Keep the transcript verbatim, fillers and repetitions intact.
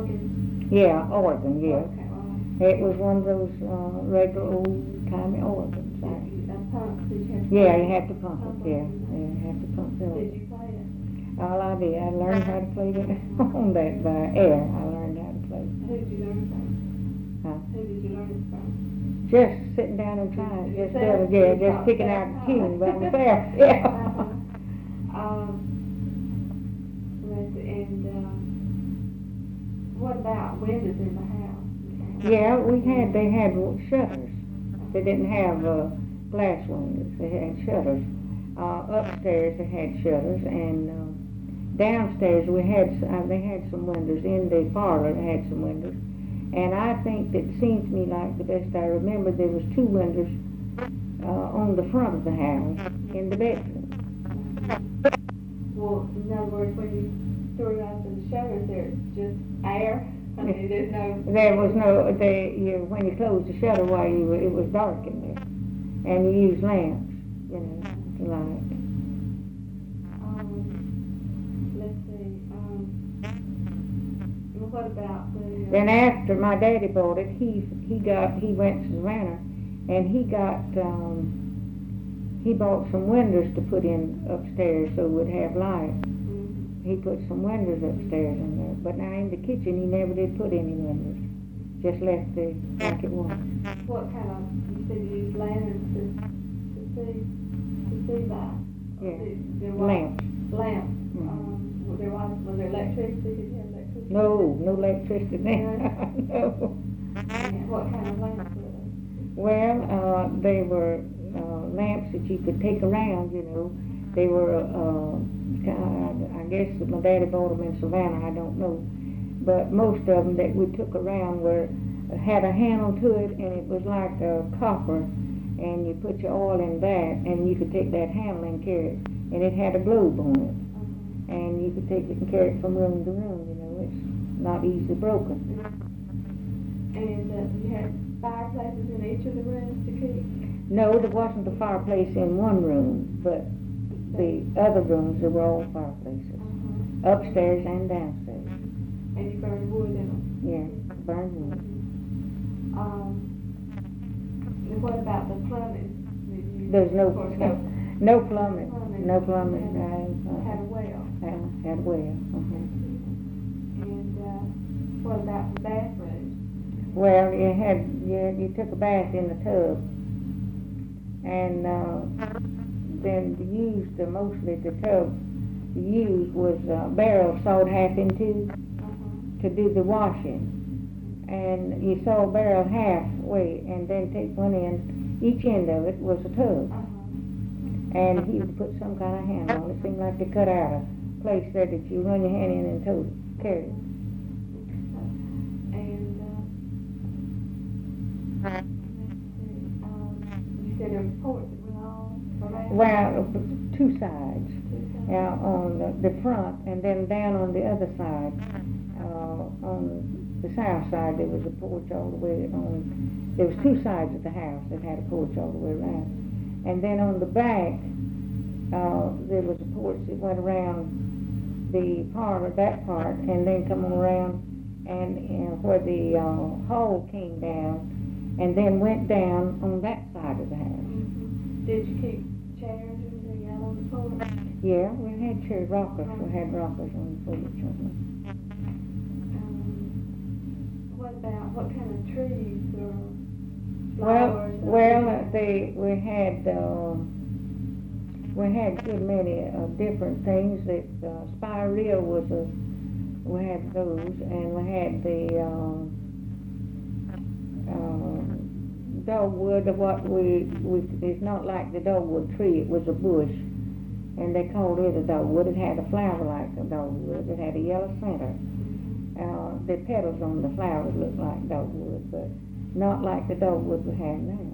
organ? Yeah, organ, yeah. Okay, well, It was one of those uh, regular old-timey organs. did I- you, a pump, did you have to? Yeah, play you it? had to pump it, yeah. Yeah, you had to pump it. Did you play it? All I did, I learned how to play it on that by air. I learned how to play. Who did you learn from? Huh? Who did you learn it from? Just sitting down and trying, just Yourself? the other, yeah, You just taught picking yourself? out a tune by myself, Uh-huh. yeah. Um, let's see, and, um, what about windows in the house? Yeah, we had, they had shutters. They didn't have uh, glass windows, they had shutters. Uh, upstairs they had shutters, and uh, downstairs we had, s- uh, they had some windows. In the parlor they had some windows. And I think that seemed to me like the best I remember, there was two windows uh, on the front of the house in the bedroom. Well, in other words, when you threw out the shutters, there's just air? I mean, there's no... There was no, they, you, when you closed the shutter while you were, it was dark in there. And you used lamps, you know, to light. Um, let's see, um, well, what about the... Uh, Then after my daddy bought it, he, he got, he went to Savannah, and he got, um, he bought some windows to put in upstairs so it would have light. mhm. He put some windows upstairs in there, but now in the kitchen he never did put any windows. Just left it like it was. What kind of, you said you used lanterns to, to see, to see by? Yeah. Did- there was- Lamps. Lamps. Mhm. Um, was there, was, was there electricity? Did you have electricity? No, no electricity then. No. And what kind of lamps were they? Well, uh, they were uh, lamps that you could take around, you know. They were, uh, kind I guess that my daddy bought them in Savannah, I don't know. But most of them that we took around were, had a handle to it, and it was like a copper, and you put your oil in that, and you could take that handle and carry it. And it had a globe on it, Uh-huh. and you could take it and carry it from room to room, you know. It's not easily broken. And uh, you had fireplaces in each of the rooms to keep? No, there wasn't a fireplace in one room, but the other rooms, there were all fireplaces, Uh-huh. upstairs and downstairs. And you burned wood in them? Yeah, burned wood. Um, and what about the plumbing? Did you- There's no, Of course, no. no plumbing, Plumbing. no plumbing, Had- no, Had a uh, well? had, had a well, uh-huh. And, uh, what about the bathrooms? Well, you had, you, you took a bath in the tub, and, uh, then the used, uh, mostly the tub used was, uh, barrels sawed half in two Uh-huh. to do the washing. And you saw a barrel halfway, and then take one end, each end of it was a tub. Uh-huh. And he would put some kind of handle on it, seemed like they cut out a place there that you run your hand in and tote it, carry it. And, uh, let's see, um, you said there was porch that went all around? Well, two sides, Two sides? now on the, the front, and then down on the other side, uh, on the south side, there was a porch all the way on, there was two sides of the house that had a porch all the way around. And then on the back, uh, there was a porch that went around the parlor, that part, and then come on around and, uh, where the, uh, hall came down, and then went down on that side of the house. Mhm. Did you keep chairs or anything out on the porch? Yeah, we had chair rockers, we had rockers on the porch. uh-huh. Um, what about, what kind of trees or Well, flowers? or well, uh, anything? they, we had, uh, we had a good many, uh, different things that, uh, spirea was a, we had those, and we had the, um, uh, dogwood, of what we, we, it's not like the dogwood tree, it was a bush, and they called it a dogwood. It had a flower like a dogwood, it had a yellow center. Uh, the petals on the flowers looked like dogwood, but not like the dogwood we have now.